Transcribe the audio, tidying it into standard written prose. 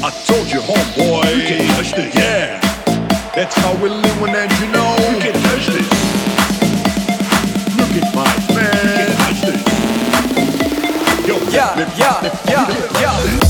I told you, homeboy, you can't touch this. Yeah, that's how we're living, and you know, you can't touch this. Look at my man, you can't touch this. Yo, yeah.